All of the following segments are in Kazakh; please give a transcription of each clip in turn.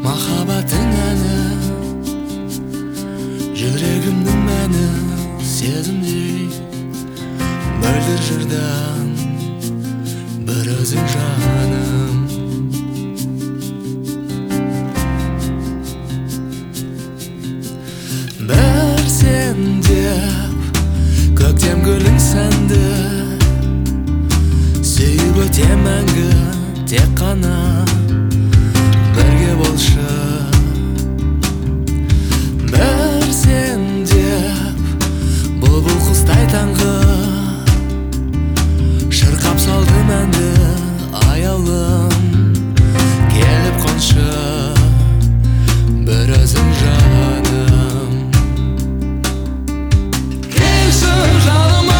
махаббаттың әні, жүрегімнің мәні сезімдей мөлдір жырдан бір өзің жаным. Бір сен деп көктем гүлің сәнді, сүйіп өтем мәңгі тек қана бірге болшы. Бір сен деп бұлбұл құстай таңғы шырқап салды мәнді аяулым, келіп қоншы бір өзің жаным. Келші жаныма,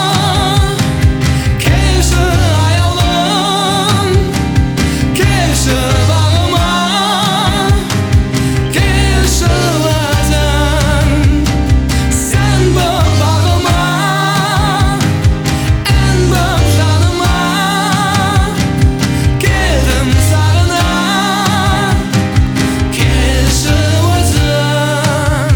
келші аяулым, келші бағыма, келші өзің. Сен боп бағыма, ән боп жаныма, келдім сағына, келші өзің.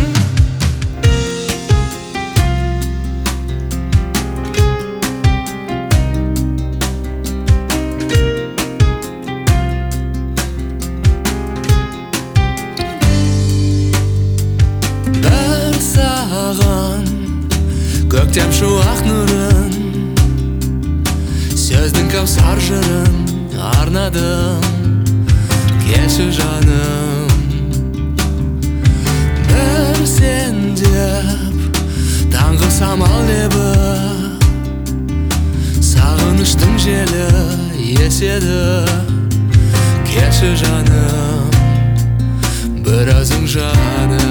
Бір саған көктем шуақ нұрын, сөздің кәусар жырын арнадым, келші жаным. Бір сен деп таңғы самал лебі, сағыныштың желі еседі, келші жаным, бір өзің жаным.